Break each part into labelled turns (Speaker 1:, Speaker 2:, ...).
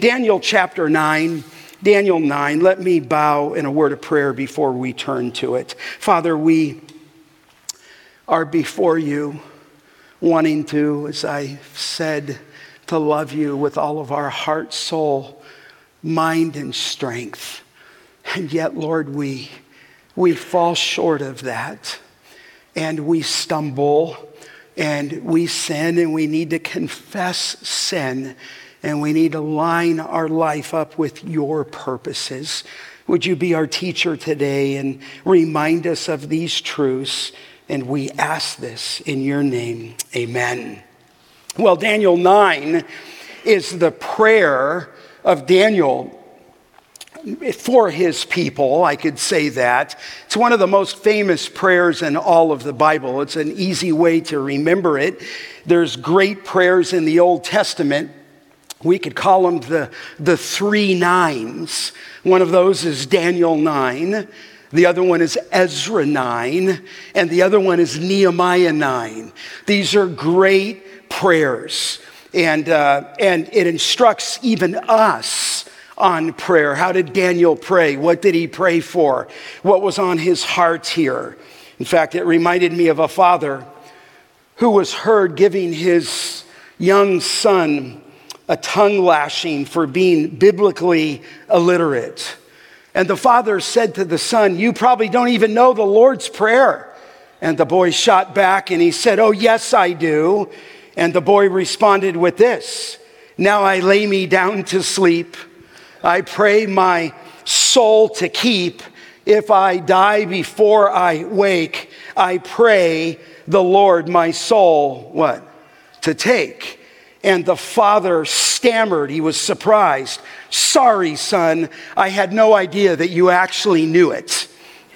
Speaker 1: Daniel chapter 9. Daniel 9, let me bow in a word of prayer before we turn to it. Father, we are before you, wanting to, as I said, to love you with all of our heart, soul, mind, and strength. And yet, Lord, we fall short of that. And we stumble, and we sin, and we need to confess sin. And we need to line our life up with your purposes. Would you be our teacher today and remind us of these truths? And we ask this in your name. Amen. Well, Daniel 9 is the prayer of Daniel for his people, I could say that. It's one of the most famous prayers in all of the Bible. It's an easy way to remember it. There's great prayers in the Old Testament. We could call them the 3 nines. One of those is Daniel 9. The other one is Ezra 9. And the other one is Nehemiah 9. These are great prayers. And it instructs even us on prayer. How did Daniel pray? What did he pray for? What was on his heart here? In fact, it reminded me of a father who was heard giving his young son a tongue lashing for being biblically illiterate. And the father said to the son, "You probably don't even know the Lord's Prayer." And the boy shot back and he said, "Oh, yes, I do." And the boy responded with this, "Now I lay me down to sleep. I pray my soul to keep. If I die before I wake, I pray the Lord my soul," what? "To take." And the father stammered. He was surprised. "Sorry, son, I had no idea that you actually knew it."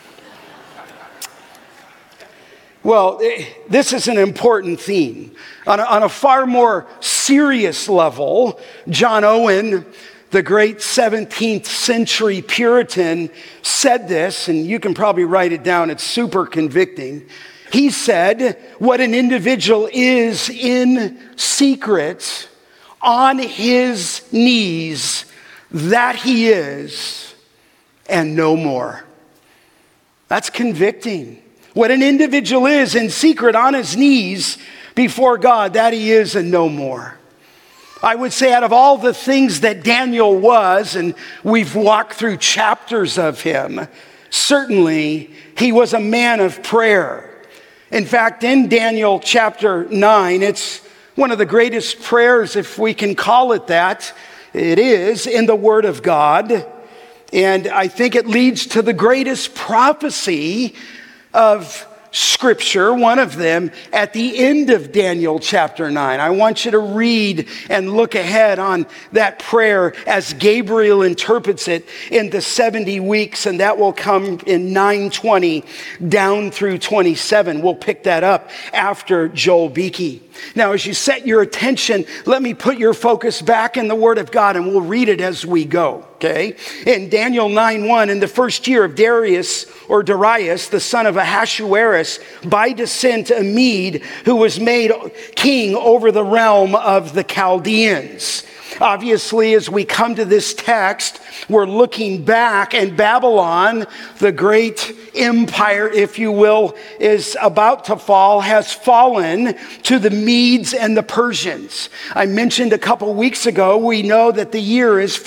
Speaker 1: Well, this is an important theme. On a far more serious level, John Owen, the great 17th century Puritan, said this, and you can probably write it down. It's super convicting. He said, what an individual is in secret, on his knees, that he is, and no more. That's convicting. What an individual is in secret, on his knees, before God, that he is, and no more. I would say out of all the things that Daniel was, and we've walked through chapters of him, certainly he was a man of prayer. In fact, in Daniel chapter 9, it's one of the greatest prayers, if we can call it that. It is in the Word of God. And I think it leads to the greatest prophecy of Scripture, one of them, at the end of Daniel chapter 9. I want you to read and look ahead on that prayer as Gabriel interprets it in the 70 weeks, and that will come in 9:20 down through 27. We'll pick that up after Joel Beakey. Now, as you set your attention, let me put your focus back in the Word of God, and we'll read it as we go, okay? In Daniel 9:1, in the first year of Darius, the son of Ahasuerus, by descent a Mede, who was made king over the realm of the Chaldeans. Obviously, as we come to this text, we're looking back, and Babylon, the great empire, if you will, is about to fall, has fallen to the Medes and the Persians. I mentioned a couple weeks ago, we know that the year is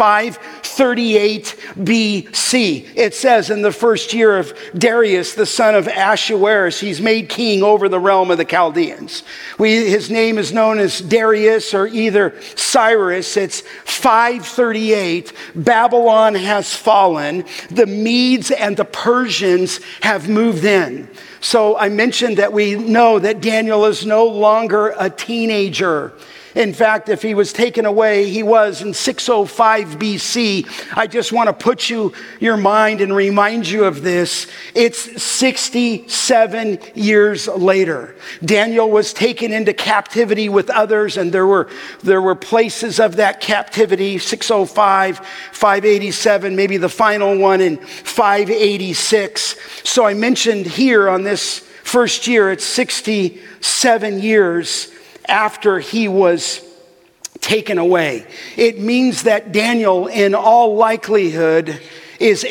Speaker 1: 538 BC. It says in the first year of Darius, the son of Ahasuerus, he's made king over the realm of the Chaldeans. His name is known as Darius or either Cyrus. It's 538. Babylon has fallen. The Medes and the Persians have moved in. So I mentioned that we know that Daniel is no longer a teenager. In fact, if he was taken away, he was in 605 BC. I just want to put your mind and remind you of this. It's 67 years later. Daniel was taken into captivity with others, and there were places of that captivity, 605, 587, maybe the final one in 586. So I mentioned here on this first year, it's 67 years after he was taken away. It means that Daniel, in all likelihood, is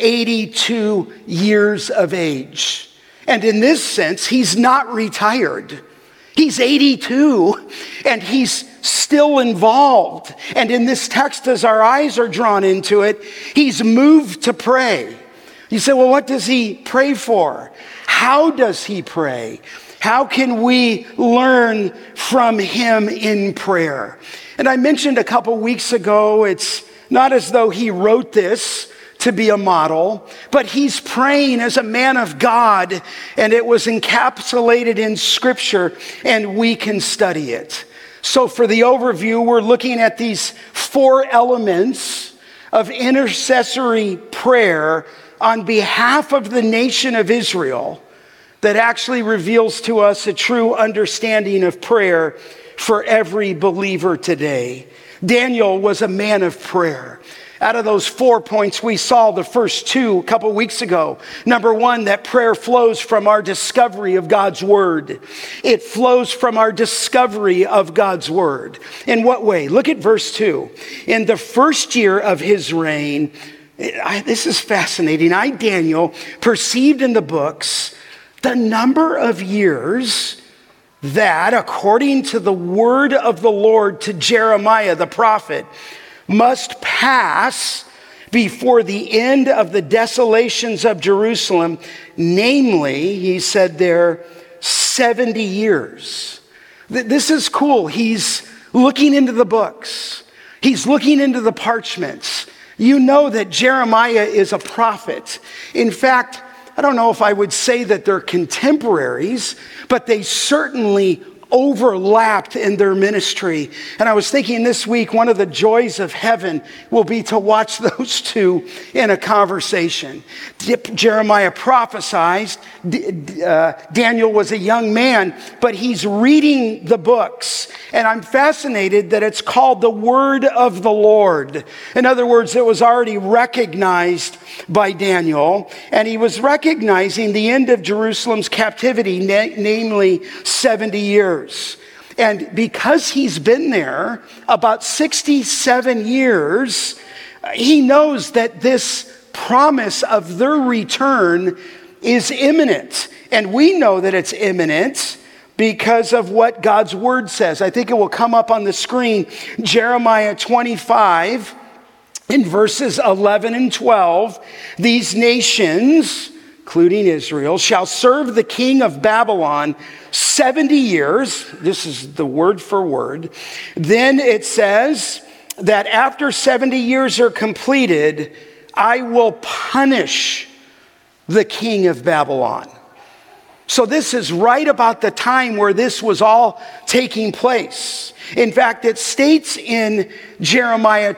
Speaker 1: 82 years of age. And in this sense, he's not retired. He's 82 and he's still involved. And in this text, as our eyes are drawn into it, he's moved to pray. You say, well, what does he pray for? How does he pray? How can we learn from him in prayer? And I mentioned a couple weeks ago, it's not as though he wrote this to be a model, but he's praying as a man of God, and it was encapsulated in Scripture, and we can study it. So for the overview, we're looking at these 4 elements of intercessory prayer on behalf of the nation of Israel that actually reveals to us a true understanding of prayer for every believer today. Daniel was a man of prayer. Out of those 4 points, we saw the first 2 a couple weeks ago. Number 1, that prayer flows from our discovery of God's word. It flows from our discovery of God's word. In what way? Look at verse 2. In the first year of his reign, this is fascinating. I, Daniel, perceived in the books the number of years that, according to the word of the Lord to Jeremiah the prophet, must pass before the end of the desolations of Jerusalem, namely, he said there, 70 years. This is cool. He's looking into the books. He's looking into the parchments. You know that Jeremiah is a prophet. In fact, I don't know if I would say that they're contemporaries, but they certainly overlapped in their ministry. And I was thinking this week, one of the joys of heaven will be to watch those two in a conversation. Jeremiah prophesied. Daniel was a young man, but he's reading the books. And I'm fascinated that it's called the Word of the Lord. In other words, it was already recognized by Daniel, and he was recognizing the end of Jerusalem's captivity, namely 70 years. And because he's been there about 67 years, he knows that this promise of their return is imminent. And we know that it's imminent because of what God's word says. I think it will come up on the screen. Jeremiah 25, in verses 11 and 12, these nations, including Israel, shall serve the king of Babylon 70 years. This is the word for word. Then it says that after 70 years are completed, I will punish the king of Babylon. So this is right about the time where this was all taking place. In fact, it states in Jeremiah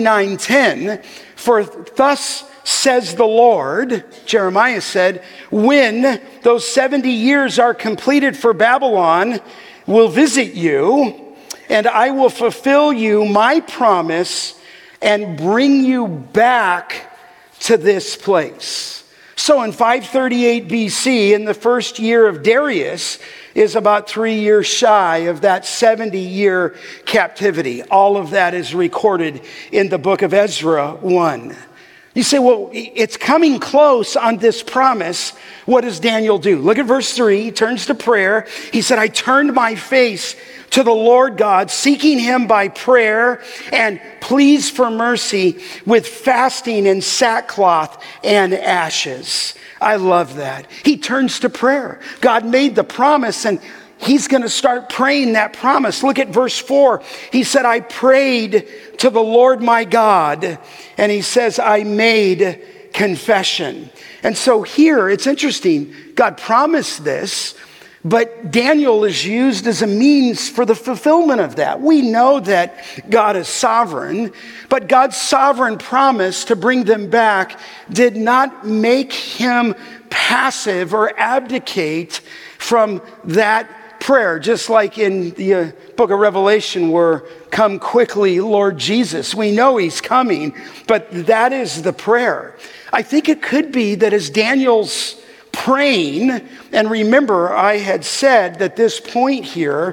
Speaker 1: 29:10, for thus says the Lord, Jeremiah said, when those 70 years are completed for Babylon, will visit you, and I will fulfill you my promise and bring you back to this place. So in 538 BC, in the first year of Darius, is about 3 years shy of that 70-year captivity. All of that is recorded in the book of Ezra 1. You say, well, it's coming close on this promise. What does Daniel do? Look at verse 3. He turns to prayer. He said, I turned my face to the Lord God, seeking him by prayer and pleas for mercy with fasting and sackcloth and ashes. I love that. He turns to prayer. God made the promise, and he's going to start praying that promise. Look at verse 4. He said, I prayed to the Lord my God. And he says, I made confession. And so here, it's interesting. God promised this, but Daniel is used as a means for the fulfillment of that. We know that God is sovereign, but God's sovereign promise to bring them back did not make him passive or abdicate from that prayer, just like in the book of Revelation where come quickly, Lord Jesus. We know he's coming, but that is the prayer. I think it could be that as Daniel's praying, and remember I had said that this point here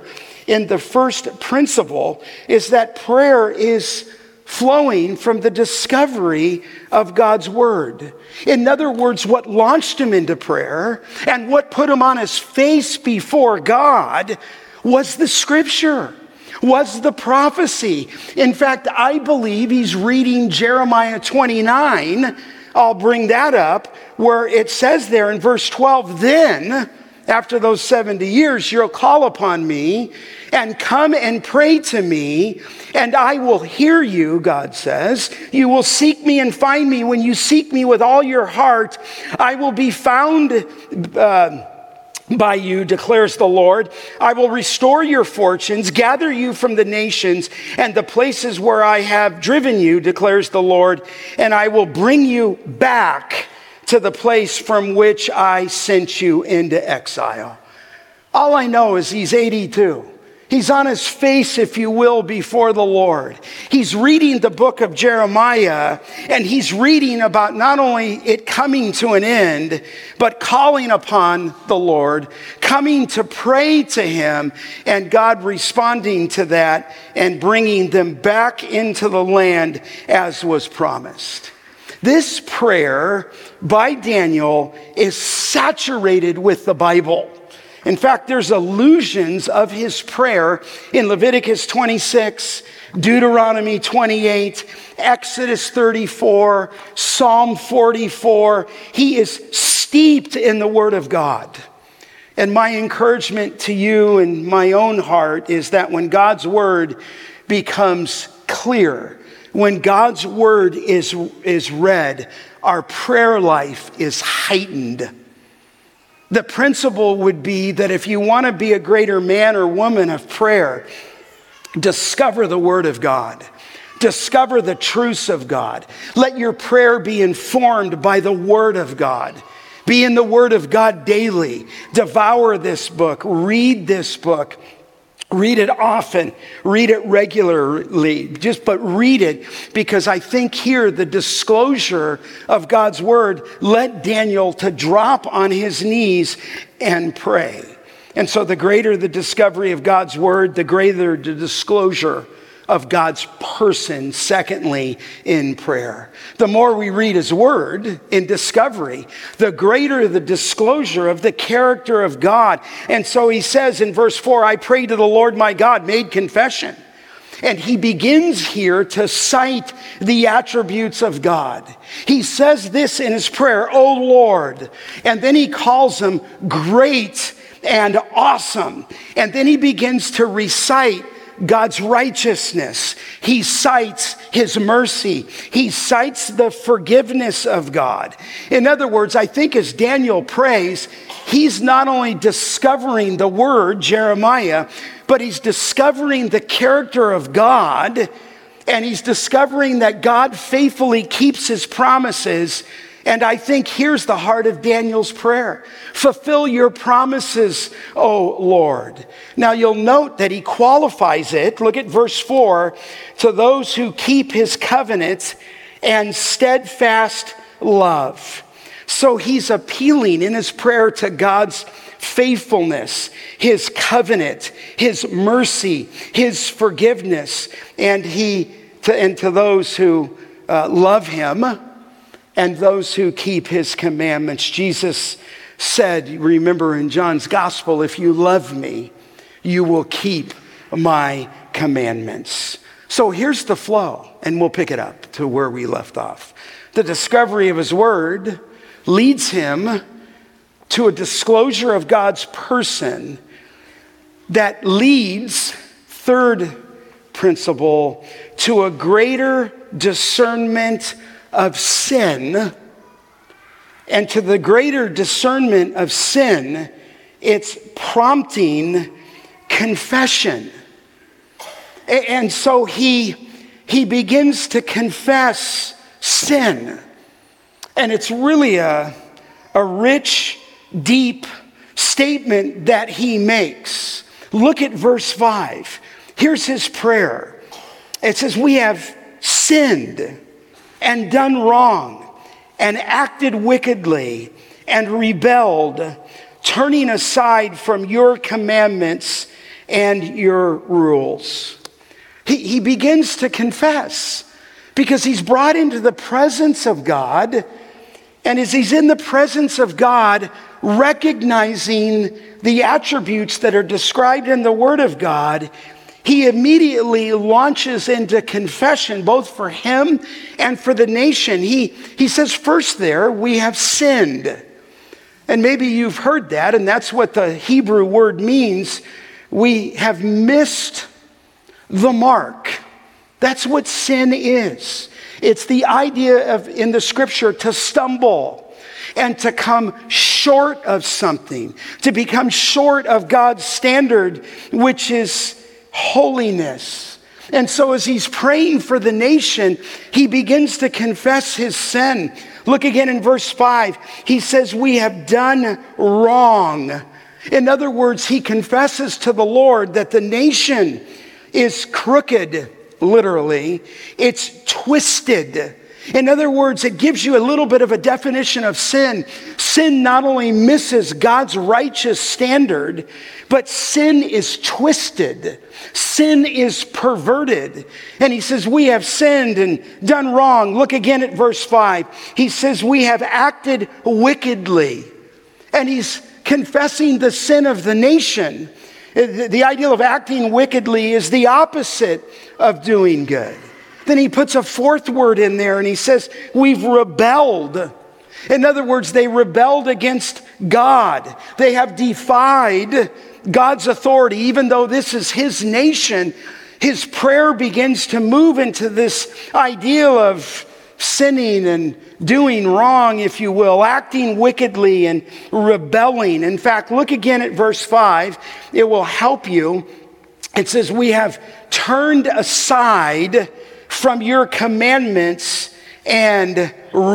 Speaker 1: in the first principle is that prayer is flowing from the discovery of God's word. In other words, what launched him into prayer and what put him on his face before God was the scripture, was the prophecy. In fact, I believe he's reading Jeremiah 29. I'll bring that up, where it says there in verse 12, then after those 70 years, you'll call upon me and come and pray to me, and I will hear you, God says. You will seek me and find me. When you seek me with all your heart, I will be found by you, declares the Lord. I will restore your fortunes, gather you from the nations and the places where I have driven you, declares the Lord, and I will bring you back to the place from which I sent you into exile. All I know is he's 82. He's on his face, if you will, before the Lord. He's reading the book of Jeremiah, and he's reading about not only it coming to an end, but calling upon the Lord, coming to pray to him, and God responding to that and bringing them back into the land as was promised. This prayer by Daniel is saturated with the Bible. In fact, there's allusions of his prayer in Leviticus 26, Deuteronomy 28, Exodus 34, Psalm 44. He is steeped in the Word of God. And my encouragement to you in my own heart is that when God's Word becomes clear, when God's Word is read, our prayer life is heightened. The principle would be that if you want to be a greater man or woman of prayer, discover the Word of God. Discover the truths of God. Let your prayer be informed by the Word of God. Be in the Word of God daily. Devour this book. Read this book. Read it often, read it regularly, but read it, because I think here the disclosure of God's word led Daniel to drop on his knees and pray. And so the greater the discovery of God's word, the greater the disclosure of God's person, secondly, in prayer. The more we read his word in discovery, the greater the disclosure of the character of God. And so he says in verse 4, I prayed to the Lord my God, made confession. And he begins here to cite the attributes of God. He says this in his prayer, O Lord. And then he calls him great and awesome. And then he begins to recite God's righteousness. He cites his mercy. He cites the forgiveness of God. In other words, I think as Daniel prays, he's not only discovering the word, Jeremiah, but he's discovering the character of God, and he's discovering that God faithfully keeps his promises. And I think here's the heart of Daniel's prayer. Fulfill your promises, O Lord. Now you'll note that he qualifies it. Look at verse 4. To those who keep his covenant and steadfast love. So he's appealing in his prayer to God's faithfulness, his covenant, his mercy, his forgiveness, and to those who love him, and those who keep his commandments. Jesus said, remember in John's gospel, if you love me, you will keep my commandments. So here's the flow, and we'll pick it up to where we left off. The discovery of his word leads him to a disclosure of God's person that leads, third principle, to a greater discernment of sin. And to the greater discernment of sin, it's prompting confession. And so he begins to confess sin. And it's really a rich, deep statement that he makes. Look at verse 5. Here's his prayer. It says, we have sinned and done wrong and acted wickedly and rebelled, turning aside from your commandments and your rules. He begins to confess because he's brought into the presence of God. And as he's in the presence of God, recognizing the attributes that are described in the Word of God, he immediately launches into confession, both for him and for the nation. He says first there, we have sinned. And maybe you've heard that, and that's what the Hebrew word means. We have missed the mark. That's what sin is. It's the idea of, in the scripture, to stumble and to come short of something, to become short of God's standard, which is holiness. And so as he's praying for the nation, he begins to confess his sin. Look again in verse 5. He says, we have done wrong. In other words, he confesses to the Lord that the nation is crooked, literally. It's twisted. In other words, it gives you a little bit of a definition of sin. Sin not only misses God's righteous standard, but sin is twisted. Sin is perverted. And he says, we have sinned and done wrong. Look again at verse 5. He says, we have acted wickedly. And he's confessing the sin of the nation. The idea of acting wickedly is the opposite of doing good. Then he puts a fourth word in there and he says, we've rebelled. In other words, they rebelled against God. They have defied God's authority. Even though this is his nation, his prayer begins to move into this idea of sinning and doing wrong, if you will, acting wickedly and rebelling. In fact, look again at verse 5. It will help you. It says, we have turned aside from your commandments and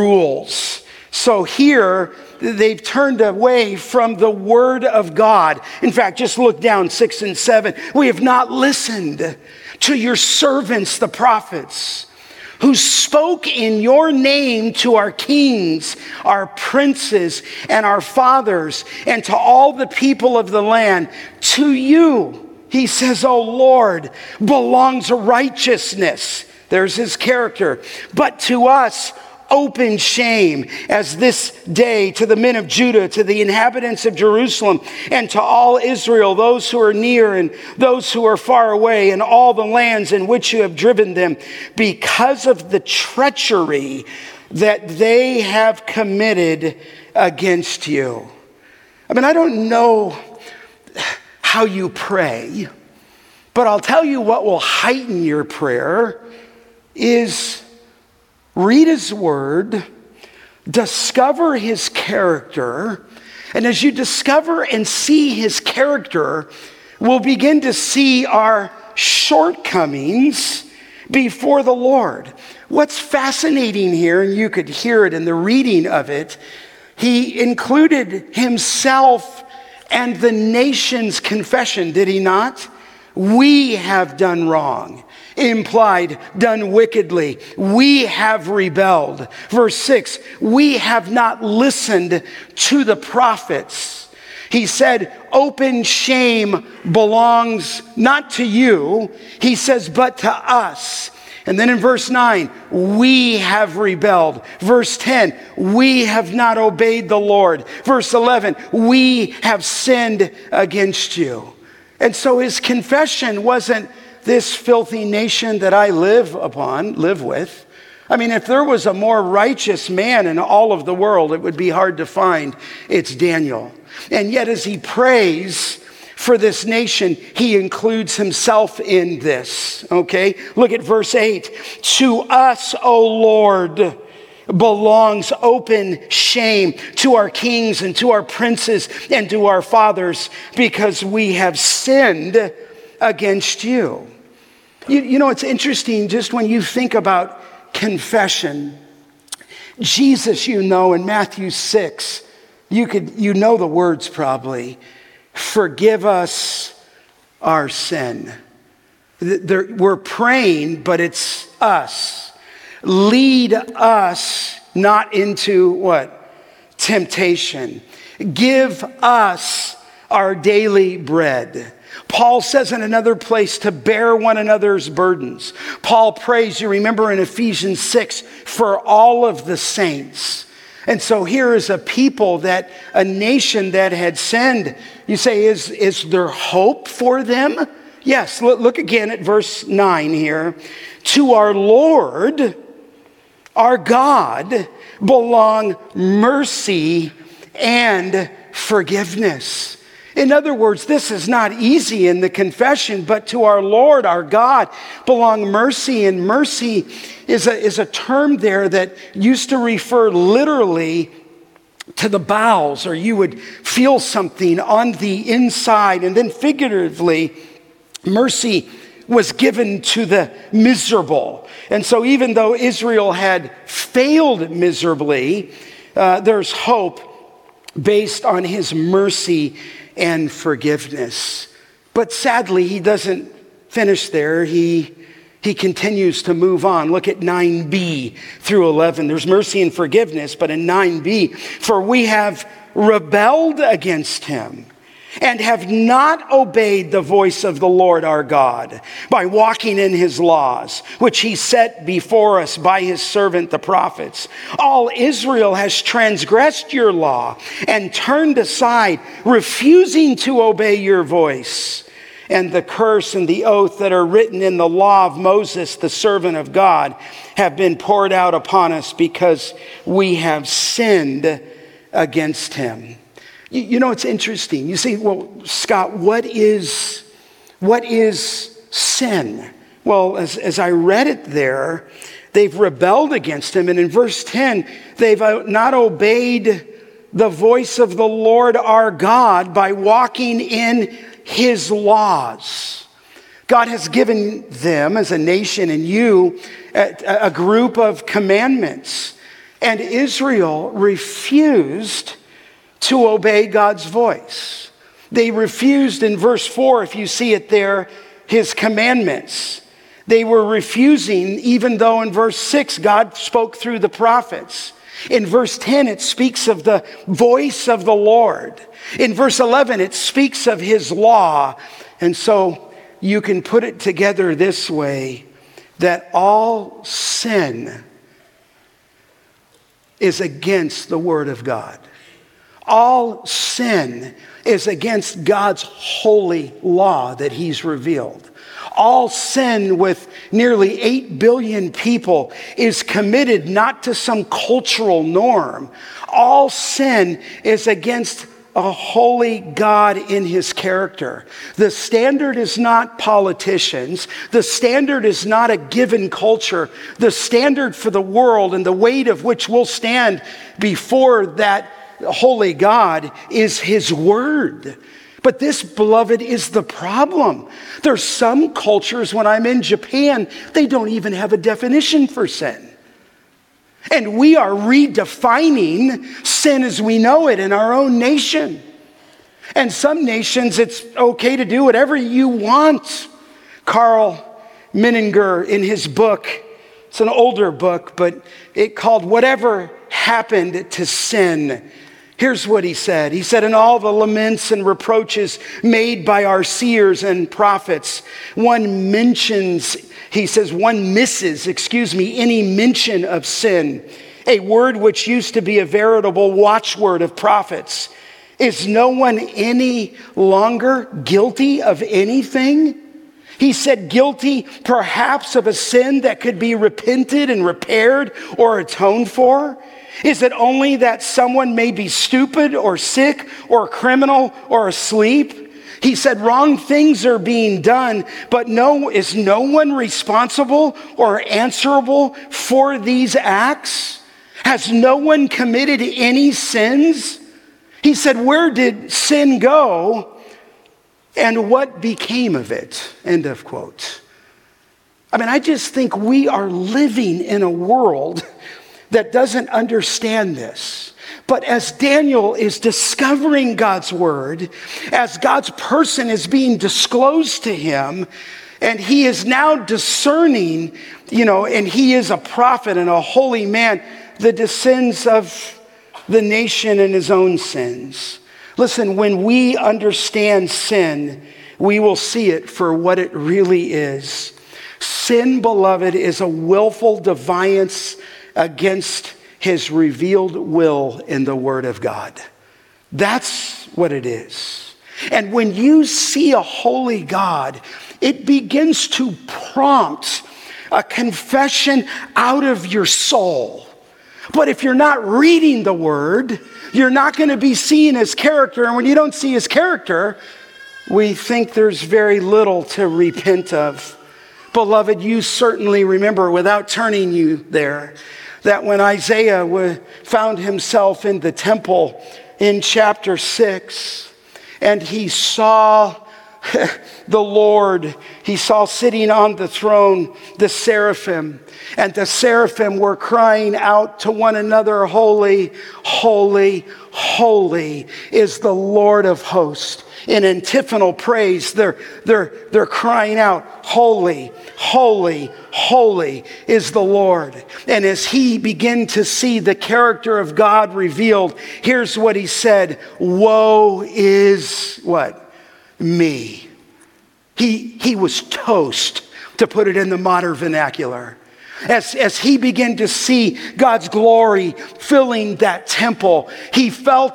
Speaker 1: rules. So here, they've turned away from the word of God. In fact, just look down 6 and 7. We have not listened to your servants, the prophets, who spoke in your name to our kings, our princes, and our fathers, and to all the people of the land. To you, he says, O Lord, belongs righteousness. There's his character. But to us, open shame, as this day to the men of Judah, to the inhabitants of Jerusalem, and to all Israel, those who are near and those who are far away, and all the lands in which you have driven them, because of the treachery that they have committed against you. I mean, I don't know how you pray, but I'll tell you what will heighten your prayer is read his word, discover his character, and as you discover and see his character, we'll begin to see our shortcomings before the Lord. What's fascinating here, and you could hear it in the reading of it, he included himself and the nation's confession, did he not? We have done wrong. Implied, done wickedly. We have rebelled. Verse 6, we have not listened to the prophets. He said, open shame belongs not to you. He says, but to us. And then in verse 9, we have rebelled. Verse 10, we have not obeyed the Lord. Verse 11, we have sinned against you. And so his confession wasn't this filthy nation that I live with. I mean, if there was a more righteous man in all of the world, it would be hard to find. It's Daniel. And yet as he prays for this nation, he includes himself in this, okay? Look at verse 8. To us, O Lord, belongs open shame, to our kings and to our princes and to our fathers, because we have sinned against you. You know, it's interesting just when you think about confession. Jesus, you know, in Matthew 6, you know the words probably, forgive us our sin. We're praying, but it's us. Lead us not into what? Temptation. Give us our daily bread. Paul says in another place to bear one another's burdens. Paul prays, you remember in Ephesians 6, for all of the saints. And so here is a people a nation that had sinned. You say, is there hope for them? Yes, look again at verse 9 here. To our Lord, our God, belong mercy and forgiveness. In other words, this is not easy in the confession, but to our Lord, our God, belong mercy. And mercy is a term there that used to refer literally to the bowels, or you would feel something on the inside. And then figuratively, mercy was given to the miserable. And so even though Israel had failed miserably, there's hope based on his mercy and forgiveness. But sadly, he doesn't finish there. He continues to move on. Look at 9b through 11. There's mercy and forgiveness, but in 9b, for we have rebelled against him and have not obeyed the voice of the Lord our God by walking in his laws, which he set before us by his servant the prophets. All Israel has transgressed your law and turned aside, refusing to obey your voice. And the curse and the oath that are written in the law of Moses, the servant of God, have been poured out upon us because we have sinned against him. You know, it's interesting. You say, well, Scott, what is sin? Well, as I read it there, they've rebelled against him. And in verse 10, they've not obeyed the voice of the Lord our God by walking in his laws. God has given them as a nation and you a group of commandments. And Israel refused to obey God's voice. They refused in verse 4, if you see it there, his commandments. They were refusing, even though in verse 6, God spoke through the prophets. In verse 10, it speaks of the voice of the Lord. In verse 11, it speaks of his law. And so you can put it together this way, that all sin is against the word of God. All sin is against God's holy law that he's revealed. All sin with nearly 8 billion people is committed not to some cultural norm. All sin is against a holy God in his character. The standard is not politicians. The standard is not a given culture. The standard for the world and the weight of which we'll stand before that holy God is his word. But this, beloved, is the problem. There's some cultures, when I'm in Japan, they don't even have a definition for sin. And we are redefining sin as we know it in our own nation. And some nations, it's okay to do whatever you want. Carl Menninger, in his book, it's an older book, but it called Whatever Happened to Sin. Here's what he said. He said, in all the laments and reproaches made by our seers and prophets, one misses, any mention of sin, a word which used to be a veritable watchword of prophets. Is no one any longer guilty of anything? He said guilty perhaps of a sin that could be repented and repaired or atoned for. Is it only that someone may be stupid or sick or criminal or asleep? He said wrong things are being done, but is no one responsible or answerable for these acts? Has no one committed any sins? He said, where did sin go and what became of it? End of quote. I mean, I just think we are living in a world that doesn't understand this. But as Daniel is discovering God's word, as God's person is being disclosed to him, and he is now discerning, and he is a prophet and a holy man, the sins of the nation and his own sins. Listen, when we understand sin, we will see it for what it really is. Sin, beloved, is a willful defiance against his revealed will in the Word of God. That's what it is. And when you see a holy God, it begins to prompt a confession out of your soul. But if you're not reading the Word, you're not going to be seeing his character. And when you don't see his character, we think there's very little to repent of. Beloved, you certainly remember, without turning you there, that when Isaiah found himself in the temple in chapter 6, and he saw the Lord, he saw sitting on the throne the seraphim, and the seraphim were crying out to one another, "Holy, holy, holy is the Lord of hosts." In antiphonal praise, they're crying out, "Holy, holy, holy is the Lord." And as he began to see the character of God revealed, here's what he said: "Woe is" what? "Me." He was toast, to put it in the modern vernacular. As he began to see God's glory filling that temple, he felt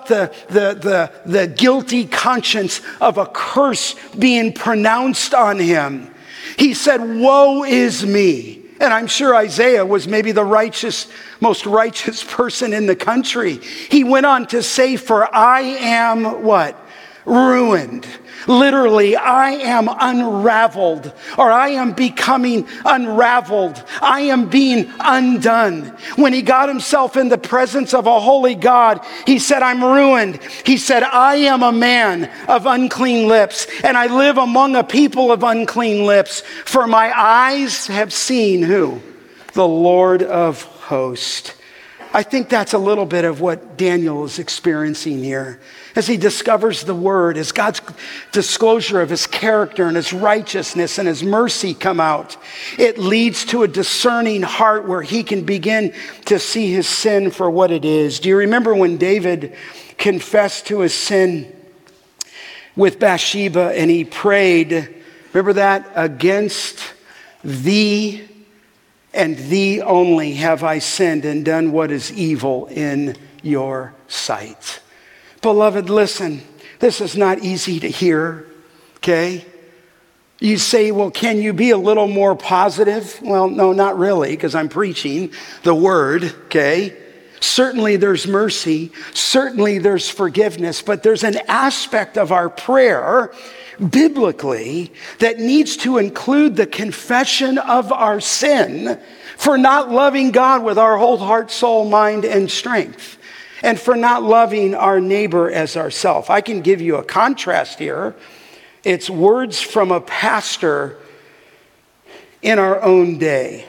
Speaker 1: the guilty conscience of a curse being pronounced on him. He said, "Woe is me." And I'm sure Isaiah was maybe the most righteous person in the country. He went on to say, "For I am" what? "Ruined." Literally, I am unraveled, or I am becoming unraveled. I am being undone. When he got himself in the presence of a holy God, he said, "I'm ruined." He said, "I am a man of unclean lips, and I live among a people of unclean lips. For my eyes have seen" who? "The Lord of hosts." I think that's a little bit of what Daniel is experiencing here. As he discovers the Word, as God's disclosure of his character and his righteousness and his mercy come out, it leads to a discerning heart where he can begin to see his sin for what it is. Do you remember when David confessed to his sin with Bathsheba and he prayed, remember that? "Against thee and thee only have I sinned and done what is evil in your sight." Beloved, listen, this is not easy to hear, okay? You say, "Well, can you be a little more positive?" Well, no, not really, because I'm preaching the Word, okay? Certainly there's mercy, certainly there's forgiveness, but there's an aspect of our prayer biblically that needs to include the confession of our sin for not loving God with our whole heart, soul, mind, and strength, and for not loving our neighbor as ourselves. I can give you a contrast here. It's words from a pastor in our own day.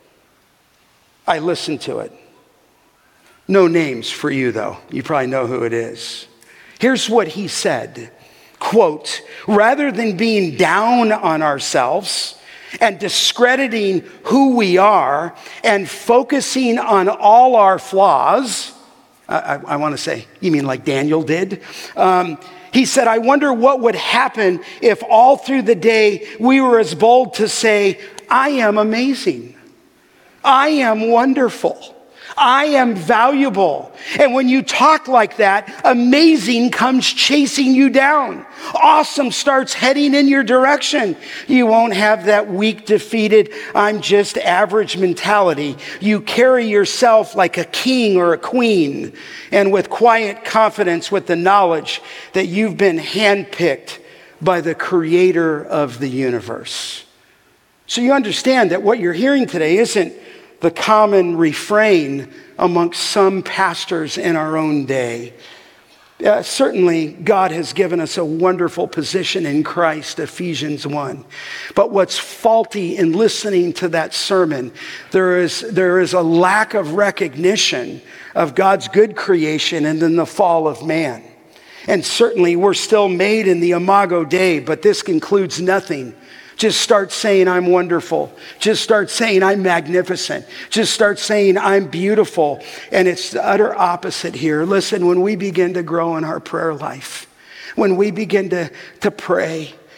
Speaker 1: I listened to it. No names for you, though. You probably know who it is. Here's what he said. Quote, "Rather than being down on ourselves and discrediting who we are and focusing on all our flaws," I want to say, you mean like Daniel did? He said, "I wonder what would happen if all through the day we were as bold to say, 'I am amazing. I am wonderful. I am valuable.' And when you talk like that, amazing comes chasing you down. Awesome starts heading in your direction. You won't have that weak, defeated, 'I'm just average' mentality. You carry yourself like a king or a queen, and with quiet confidence, with the knowledge that you've been handpicked by the creator of the universe." So you understand that what you're hearing today isn't the common refrain amongst some pastors in our own day. Certainly, God has given us a wonderful position in Christ, Ephesians 1. But what's faulty in listening to that sermon, there is a lack of recognition of God's good creation and then the fall of man. And certainly, we're still made in the Imago Dei, but this concludes nothing. Just start saying, "I'm wonderful." Just start saying, "I'm magnificent." Just start saying, "I'm beautiful." And it's the utter opposite here. Listen, when we begin to grow in our prayer life, when we begin to pray,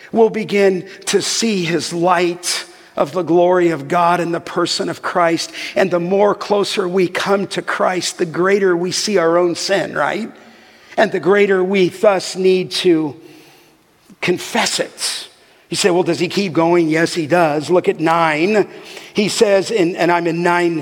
Speaker 1: we'll begin to see his light of the glory of God in the person of Christ. And the more closer we come to Christ, the greater we see our own sin, right? And the greater we thus need to confess it. You say, well, does he keep going? Yes, he does. Look at 9. He says, and I'm in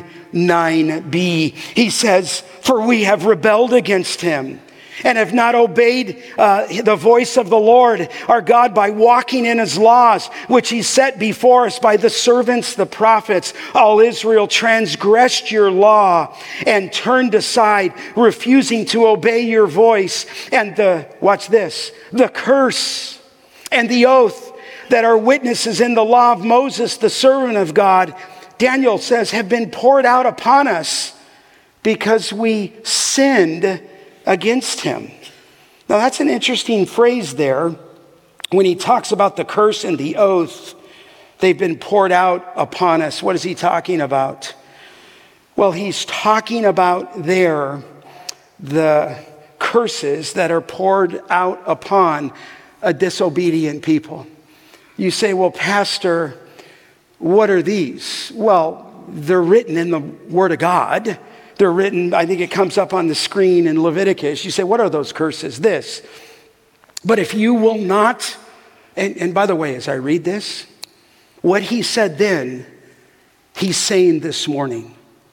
Speaker 1: 9b, he says, for we have rebelled against him and have not obeyed the voice of the Lord our God by walking in his laws, which he set before us by the servants, the prophets. All Israel transgressed your law and turned aside, refusing to obey your voice. And watch this, the curse and the oath that are witnesses in the law of Moses, the servant of God, Daniel says, have been poured out upon us because we sinned against him. Now that's an interesting phrase there. When he talks about the curse and the oath, they've been poured out upon us. What is he talking about? Well, he's talking about there the curses that are poured out upon a disobedient people. You say, well, Pastor, what are these? Well, they're written in the Word of God. They're written, I think it comes up on the screen in Leviticus. You say, what are those curses? This. But if you will not, and by the way, as I read this, what he said then, he's saying this morning.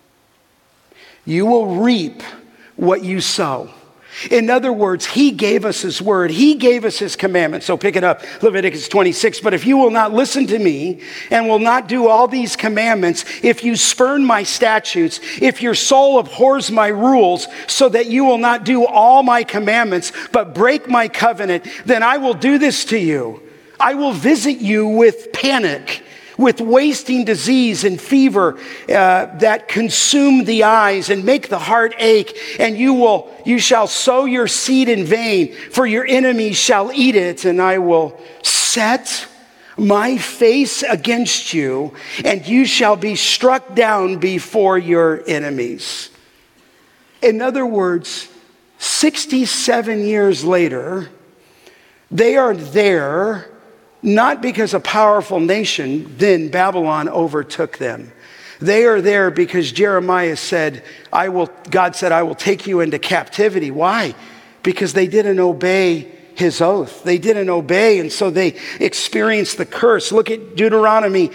Speaker 1: You will reap what you sow. In other words, he gave us his word. He gave us his commandments. So pick it up, Leviticus 26. But if you will not listen to me and will not do all these commandments, if you spurn my statutes, if your soul abhors my rules, so that you will not do all my commandments, but break my covenant, then I will do this to you. I will visit you with panic, with wasting disease and fever that consume the eyes and make the heart ache. And you shall sow your seed in vain, for your enemies shall eat it. And I will set my face against you, and you shall be struck down before your enemies. In other words, 67 years later, they are there not because a powerful nation, then Babylon, overtook them. They are there because Jeremiah said, God said, I will take you into captivity. Why? Because they didn't obey his oath. They didn't obey, and so they experienced the curse. Look at Deuteronomy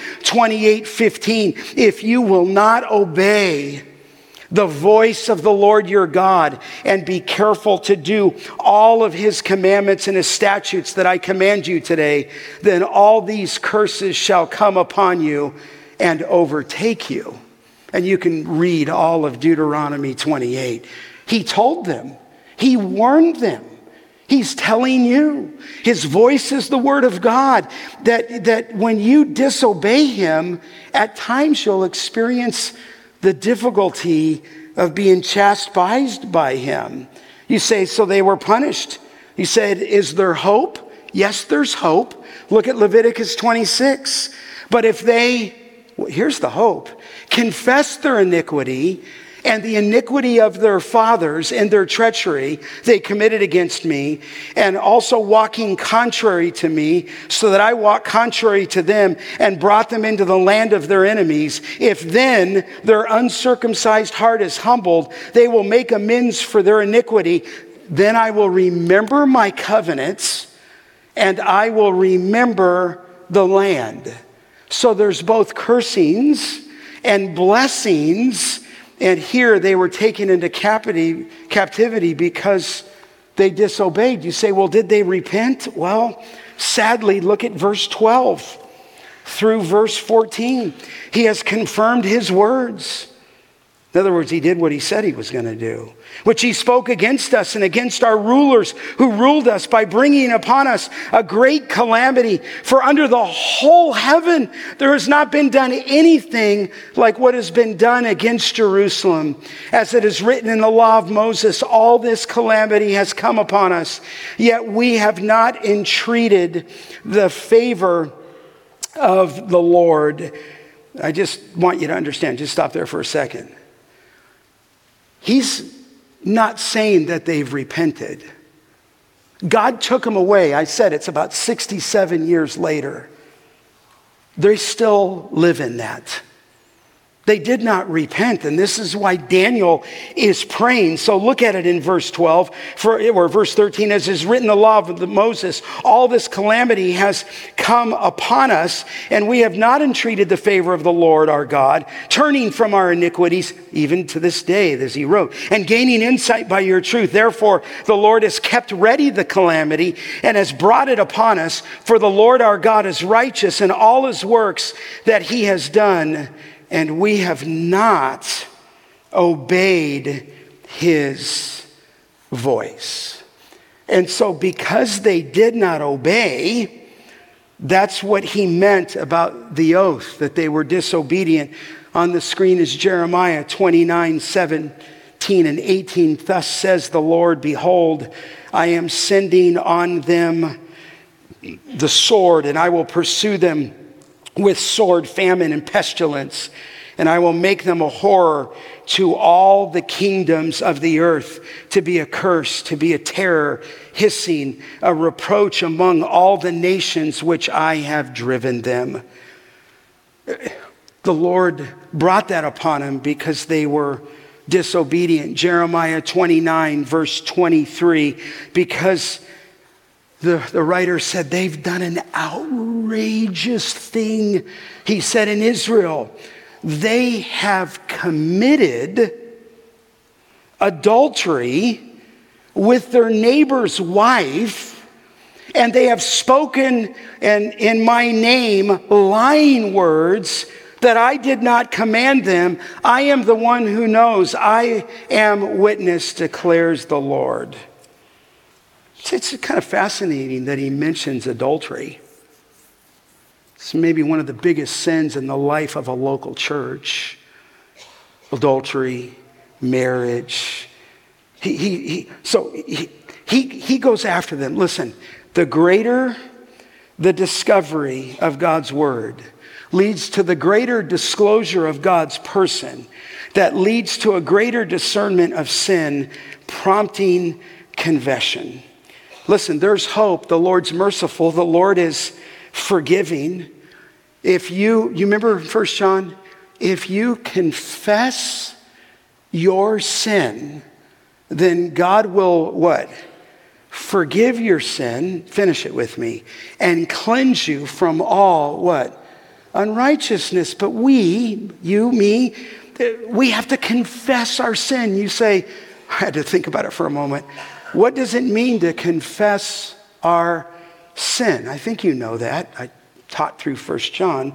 Speaker 1: 28:15. If you will not obey the voice of the Lord your God, and be careful to do all of his commandments and his statutes that I command you today, then all these curses shall come upon you and overtake you. And you can read all of Deuteronomy 28. He told them. He warned them. He's telling you. His voice is the word of God. That when you disobey him, at times you'll experience the difficulty of being chastised by him. You say, so they were punished. He said, is there hope? Yes, there's hope. Look at Leviticus 26. But if here's the hope, confess their iniquity and the iniquity of their fathers and their treachery they committed against me, and also walking contrary to me, so that I walked contrary to them and brought them into the land of their enemies. If then their uncircumcised heart is humbled, they will make amends for their iniquity. Then I will remember my covenants, and I will remember the land. So there's both cursings and blessings. And here they were taken into captivity because they disobeyed. You say, well, did they repent? Well, sadly, look at verse 12 through verse 14. He has confirmed his words. In other words, he did what he said he was going to do, which he spoke against us and against our rulers who ruled us by bringing upon us a great calamity. For under the whole heaven, there has not been done anything like what has been done against Jerusalem. As it is written in the law of Moses, all this calamity has come upon us, yet we have not entreated the favor of the Lord. I just want you to understand, just stop there for a second. He's not saying that they've repented. God took them away. I said it's about 67 years later. They still live in that. They did not repent, and this is why Daniel is praying. So look at it in verse 12, or verse 13, as is written in the law of Moses, all this calamity has come upon us, and we have not entreated the favor of the Lord our God, turning from our iniquities, even to this day, as he wrote, and gaining insight by your truth. Therefore, the Lord has kept ready the calamity and has brought it upon us, for the Lord our God is righteous in all his works that he has done, and we have not obeyed his voice. And so because they did not obey, that's what he meant about the oath, that they were disobedient. On the screen is Jeremiah 29:17 and 18. Thus says the Lord, behold, I am sending on them the sword, and I will pursue them with sword, famine, and pestilence, and I will make them a horror to all the kingdoms of the earth, to be a curse, to be a terror, hissing, a reproach among all the nations which I have driven them. The Lord brought that upon them because they were disobedient. Jeremiah 29, verse 23, because the writer said they've done an outrageous thing. He said in Israel, they have committed adultery with their neighbor's wife, and they have spoken in my name lying words that I did not command them. I am the one who knows. I am witness, declares the Lord. It's kind of fascinating that he mentions adultery. It's maybe one of the biggest sins in the life of a local church. Adultery, marriage. He goes after them. Listen, the greater the discovery of God's word leads to the greater disclosure of God's person, that leads to a greater discernment of sin, prompting confession. Listen, there's hope. The Lord's merciful. The Lord is forgiving. If you remember 1 John, if you confess your sin, then God will what? Forgive your sin, finish it with me, and cleanse you from all what? Unrighteousness. But we, you, me, we have to confess our sin. You say, I had to think about it for a moment. What does it mean to confess our sin? I think you know that. I taught through 1 John.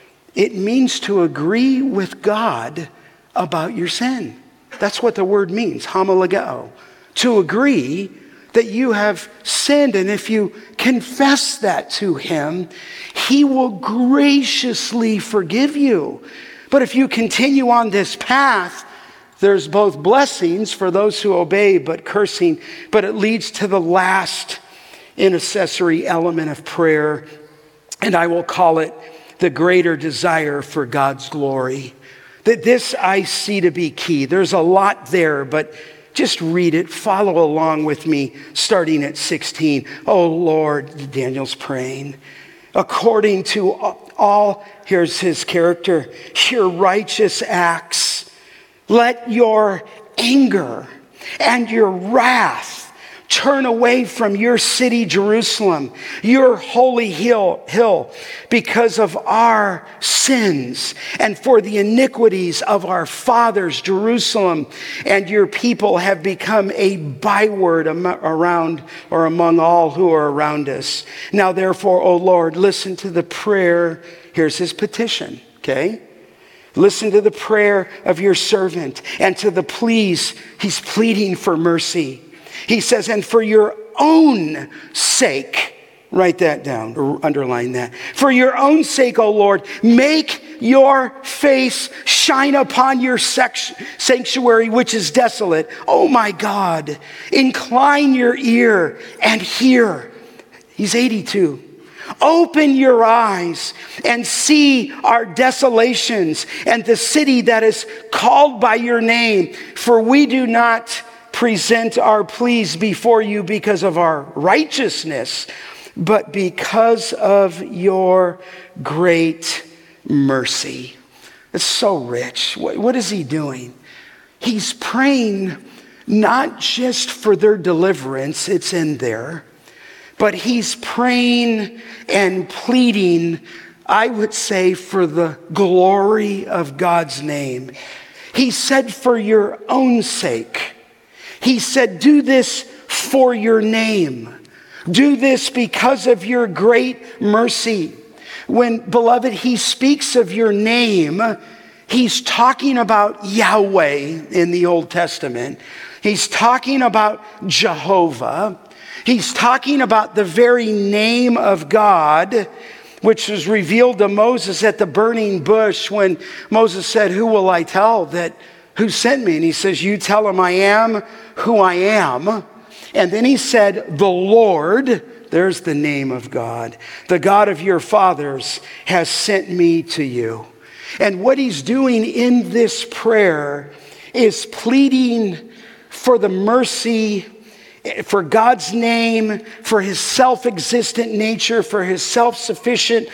Speaker 1: It means to agree with God about your sin. That's what the word means, homologeo. To agree that you have sinned, and if you confess that to him, he will graciously forgive you. But if you continue on this path, there's both blessings for those who obey, but cursing, but it leads to the last intercessory element of prayer, and I will call it the greater desire for God's glory. That this I see to be key. There's a lot there, but just read it, follow along with me, starting at 16. Oh Lord, Daniel's praying, according to all, here's his character, your righteous acts, let your anger and your wrath turn away from your city, Jerusalem, your holy hill, because of our sins and for the iniquities of our fathers, Jerusalem and your people have become a byword around or among all who are around us. Now, therefore, O Lord, listen to the prayer. Here's his petition, okay? Listen to the prayer of your servant and to the pleas. He's pleading for mercy. He says, and for your own sake, write that down or underline that. For your own sake, O Lord, make your face shine upon your sanctuary, which is desolate. Oh my God, incline your ear and hear. He's 82. Open your eyes and see our desolations and the city that is called by your name, for we do not present our pleas before you because of our righteousness, but because of your great mercy. It's so rich. What is he doing? He's praying not just for their deliverance, it's in there, but he's praying and pleading, I would say, for the glory of God's name. He said, for your own sake. He said, do this for your name. Do this because of your great mercy. When, beloved, he speaks of your name, he's talking about Yahweh in the Old Testament. He's talking about Jehovah. He's talking about the very name of God, which was revealed to Moses at the burning bush when Moses said, who will I tell that who sent me? And he says, you tell him I am who I am. And then he said, the Lord, there's the name of God, the God of your fathers has sent me to you. And what he's doing in this prayer is pleading for the mercy, for God's name, for his self-existent nature, for his self-sufficient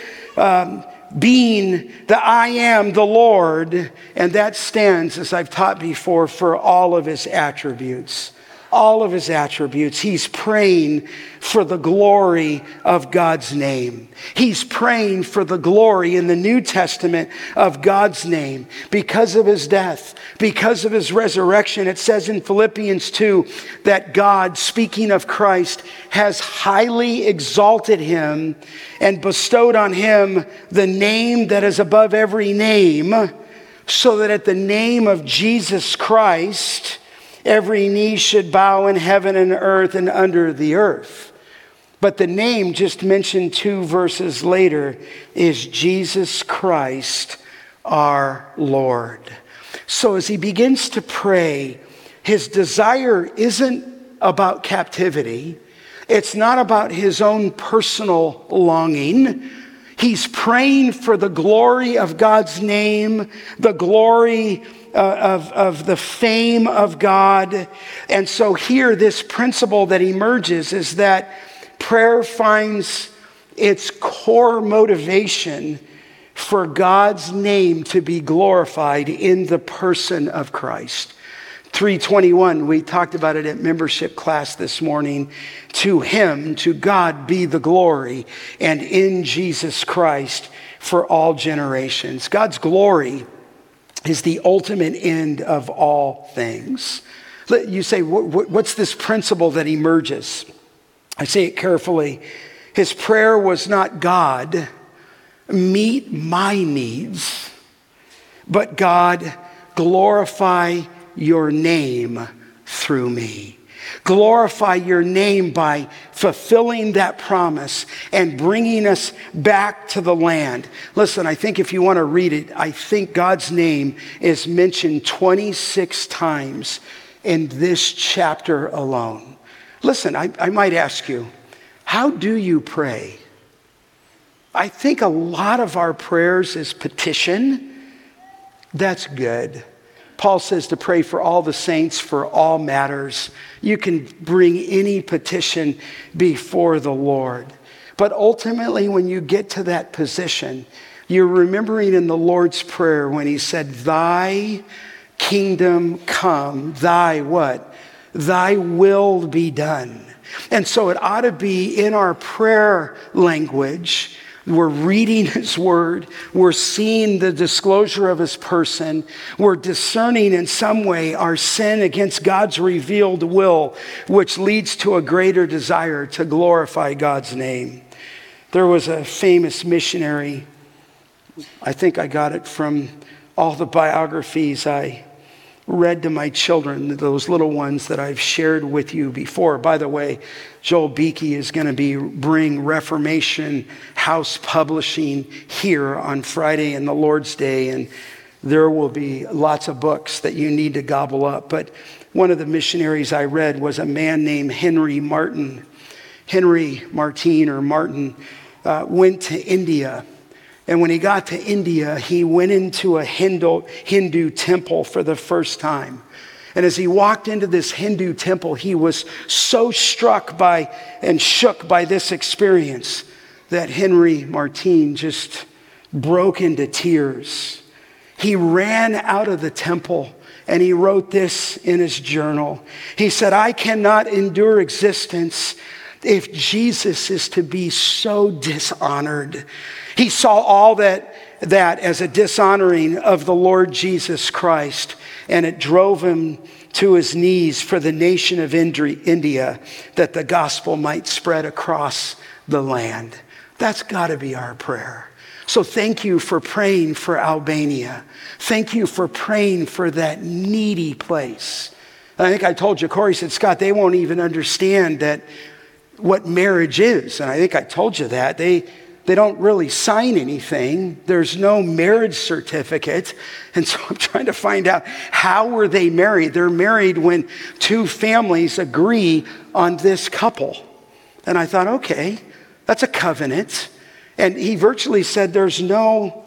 Speaker 1: being, the I am the Lord. And that stands, as I've taught before, for all of his attributes. All of his attributes. He's praying for the glory of God's name. He's praying for the glory in the New Testament of God's name because of his death, because of his resurrection. It says in Philippians 2 that God, speaking of Christ, has highly exalted him and bestowed on him the name that is above every name, so that at the name of Jesus Christ, every knee should bow in heaven and earth and under the earth. But the name just mentioned 2 verses later is Jesus Christ, our Lord. So as he begins to pray, his desire isn't about captivity. It's not about his own personal longing. He's praying for the glory of God's name, the glory of the fame of God. And so here, this principle that emerges is that prayer finds its core motivation for God's name to be glorified in the person of Christ. 3:21, we talked about it at membership class this morning. To him, to God be the glory, and in Jesus Christ for all generations. God's glory is the ultimate end of all things. You say, what's this principle that emerges? I say it carefully. His prayer was not, God, meet my needs, but God, glorify your name through me. Glorify your name by fulfilling that promise and bringing us back to the land. Listen, I think if you want to read it, I think God's name is mentioned 26 times in this chapter alone. Listen, I might ask you, how do you pray? I think a lot of our prayers is petition. That's good. Paul says to pray for all the saints, for all matters. You can bring any petition before the Lord. But ultimately, when you get to that position, you're remembering in the Lord's Prayer when he said, thy kingdom come, thy what? Thy will be done. And so it ought to be in our prayer language. We're reading his word. We're seeing the disclosure of his person. We're discerning in some way our sin against God's revealed will, which leads to a greater desire to glorify God's name. There was a famous missionary. I think I got it from all the biographies I read to my children, those little ones that I've shared with you before. By the way, Joel Beakey is going to bring Reformation House Publishing here on Friday and the Lord's Day, and there will be lots of books that you need to gobble up. But one of the missionaries I read was a man named Henry Martin. Henry Martin or Martin went to India. And when he got to India, he went into a Hindu temple for the first time. And as he walked into this Hindu temple, he was so struck by and shook by this experience that Henry Martyn just broke into tears. He ran out of the temple and he wrote this in his journal. He said, "I cannot endure existence if Jesus is to be so dishonored." He saw all that as a dishonoring of the Lord Jesus Christ, and it drove him to his knees for the nation of India, that the gospel might spread across the land. That's got to be our prayer. So thank you for praying for Albania. Thank you for praying for that needy place. I think I told you, Corey said, "Scott, they won't even understand that what marriage is." And I think I told you that. They don't really sign anything. There's no marriage certificate. And so I'm trying to find out, how were they married? They're married when two families agree on this couple. And I thought, okay, that's a covenant. And he virtually said there's no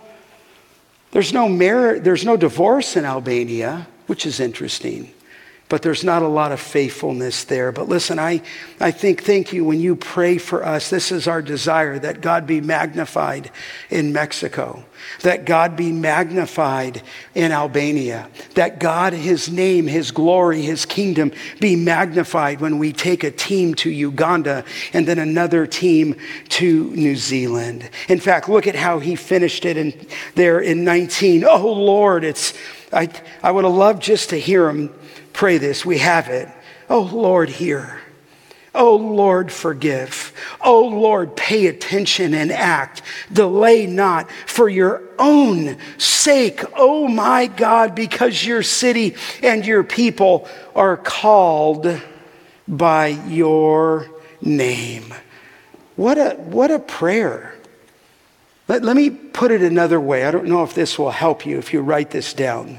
Speaker 1: marriage, there's no divorce in Albania, which is interesting. But there's not a lot of faithfulness there. But listen, I think, thank you, when you pray for us, this is our desire, that God be magnified in Mexico, that God be magnified in Albania, that God, his name, his glory, his kingdom be magnified when we take a team to Uganda and then another team to New Zealand. In fact, look at how he finished it there in 19. Oh Lord, I would have loved just to hear him pray this. We have it. Oh Lord, hear. Oh Lord, forgive. Oh Lord, pay attention and act. Delay not for your own sake. Oh my God, because your city and your people are called by your name. What a prayer. Let me put it another way. I don't know if this will help you if you write this down.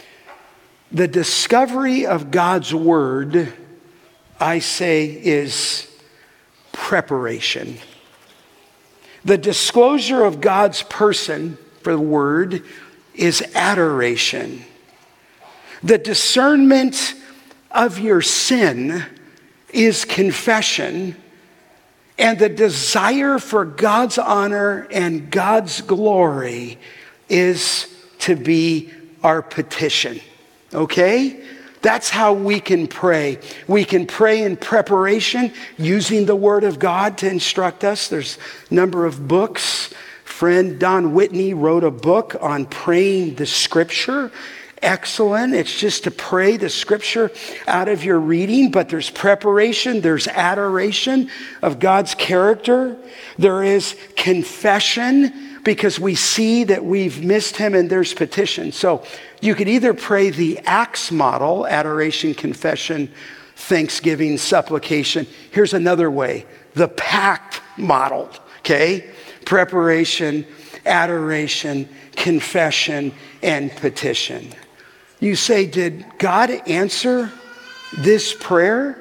Speaker 1: The discovery of God's word, I say, is preparation. The disclosure of God's person, for the word, is adoration. The discernment of your sin is confession. And the desire for God's honor and God's glory is to be our petition. Okay? That's how we can pray. We can pray in preparation using the Word of God to instruct us. There's a number of books. Friend Don Whitney wrote a book on praying the Scripture. Excellent. It's just to pray the Scripture out of your reading, but there's preparation, there's adoration of God's character. There is confession because we see that we've missed him, and there's petition. So you could either pray the Acts model, adoration, confession, thanksgiving, supplication. Here's another way, the pact model, okay? Preparation, adoration, confession, and petition. You say, did God answer this prayer?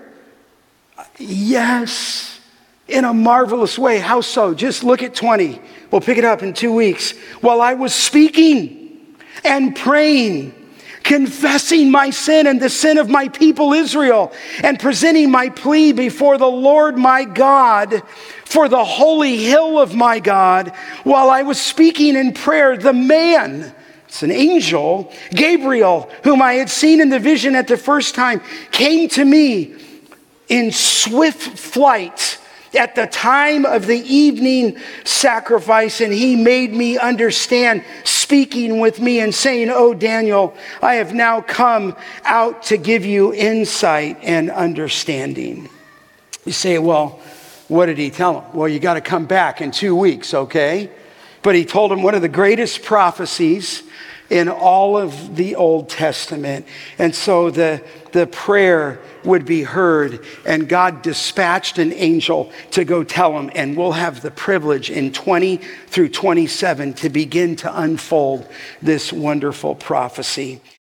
Speaker 1: Yes, in a marvelous way. How so? Just look at 20. We'll pick it up in 2 weeks. While I was speaking and praying, confessing my sin and the sin of my people Israel, and presenting my plea before the Lord my God for the holy hill of my God, while I was speaking in prayer, the man, it's an angel, Gabriel, whom I had seen in the vision at the first time, came to me in swift flight at the time of the evening sacrifice, and he made me understand, speaking with me and saying, "Oh, Daniel, I have now come out to give you insight and understanding." You say, well, what did he tell him? Well, you got to come back in 2 weeks, okay? But he told him one of the greatest prophecies in all of the Old Testament. And so the prayer would be heard, and God dispatched an angel to go tell him, and we'll have the privilege in 20 through 27 to begin to unfold this wonderful prophecy.